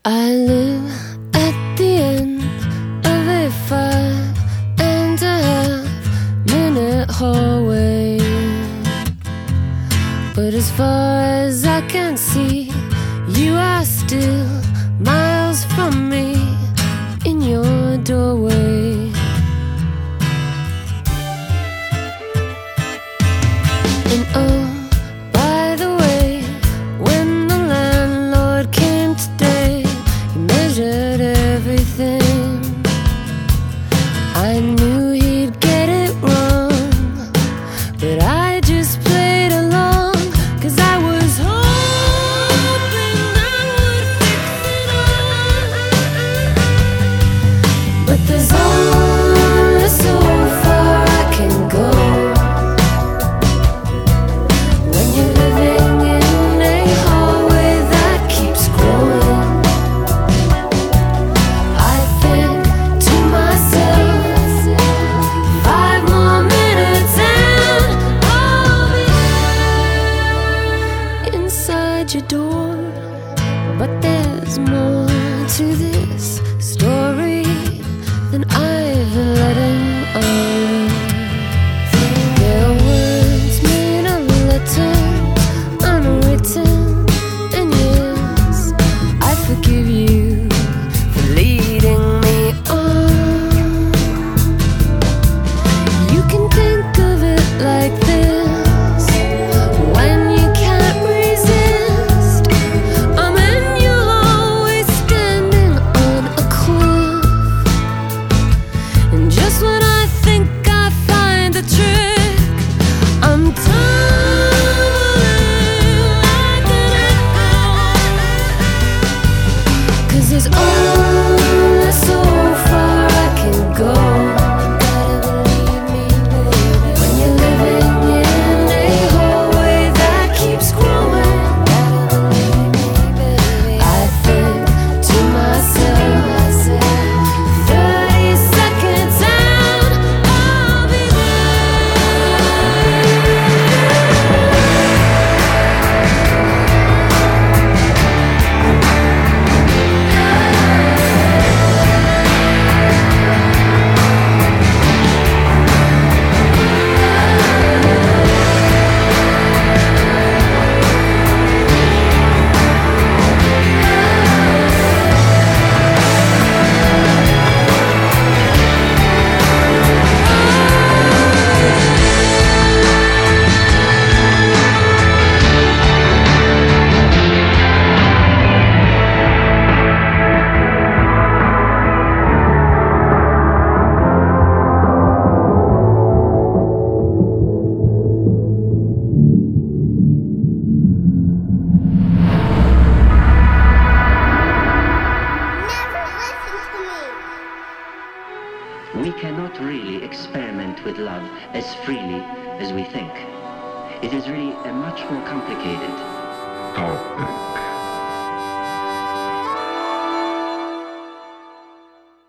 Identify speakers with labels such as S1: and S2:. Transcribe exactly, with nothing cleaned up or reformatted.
S1: I live at the end of a five and a half minute hallway, but as far as I can see, you are still miles from me in your doorway. And oh, by the way, when the landlord came today, he measured everything. I knew he'd get it wrong, but I just played along, 'cause I was hoping I would fix it all. But there's only so far I can go when you're living in a hallway that keeps growing. I think to myself, five more minutes and I'll be inside your door. But there's more to this story than I've let on. There are words made of letters, unwritten, and yes, I forgive you for leading me on. You can think of it like this: when you can't resist, I'm in, you're always standing on a cliff. And just when I think I find the trick, I'm tumbling like an echo. 'Cause there's only so far I can go. Gotta believe me, baby. When you're living in a hallway that keeps growing. Gotta believe me, baby. I think to myself, thirty seconds and I'll be
S2: We cannot really experiment with love as freely as we think. It is really a much more complicated
S3: topic.